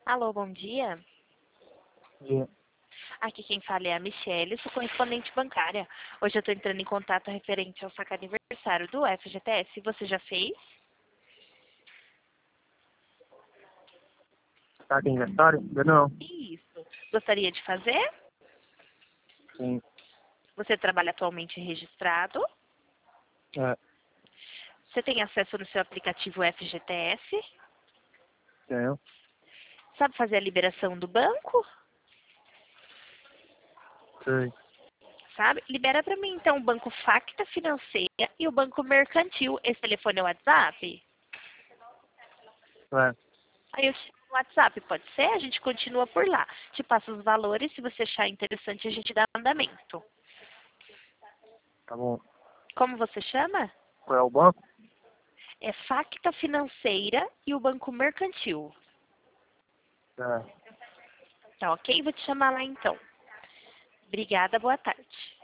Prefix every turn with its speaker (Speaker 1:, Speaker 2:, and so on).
Speaker 1: Alô, bom dia.
Speaker 2: Dia.
Speaker 1: Aqui quem fala é a Michelle, sou correspondente bancária. Hoje eu estou entrando em contato referente ao saque aniversário do FGTS. Você já fez?
Speaker 2: Tá aqui aniversário? Ainda não.
Speaker 1: Isso. Gostaria de fazer?
Speaker 2: Sim.
Speaker 1: Você trabalha atualmente registrado?
Speaker 2: É.
Speaker 1: Você tem acesso no seu aplicativo FGTS?
Speaker 2: Tenho.
Speaker 1: Sabe fazer a liberação do banco?
Speaker 2: Sei.
Speaker 1: Sabe? Libera para mim então o banco Facta Financeira e o banco Mercantil. Esse telefone é o WhatsApp?
Speaker 2: É.
Speaker 1: Aí eu te chamo no WhatsApp, pode ser? A gente continua por lá. Te passo os valores, se você achar interessante, a gente dá andamento.
Speaker 2: Tá bom.
Speaker 1: Como você chama?
Speaker 2: Qual é o banco?
Speaker 1: É Facta Financeira e o Banco Mercantil.
Speaker 2: É.
Speaker 1: Tá ok? Vou te chamar lá então. Obrigada, boa tarde.